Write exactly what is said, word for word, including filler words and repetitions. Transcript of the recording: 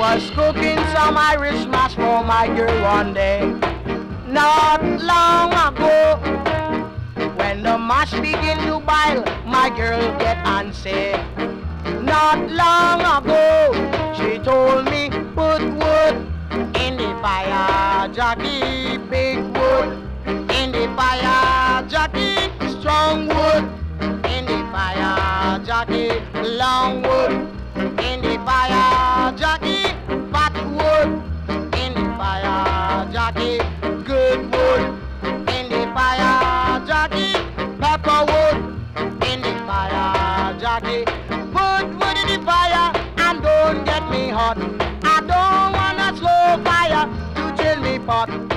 was cooking some Irish mash for my girl one day. Not long ago, when the mash begin to boil, my girl get antsy. Not long ago, she told me, put wood in the fire, Jackie, big wood in the fire, Jackie, strong wood in the fire, Jackie, long wood in the fire, Jackie, fat wood in the fire, Jackie, good wood in the fire, Jackie, pepper wood in the fire, Jackie, put wood in the fire and don't get me hot. I don't want a slow fire to chill me pot.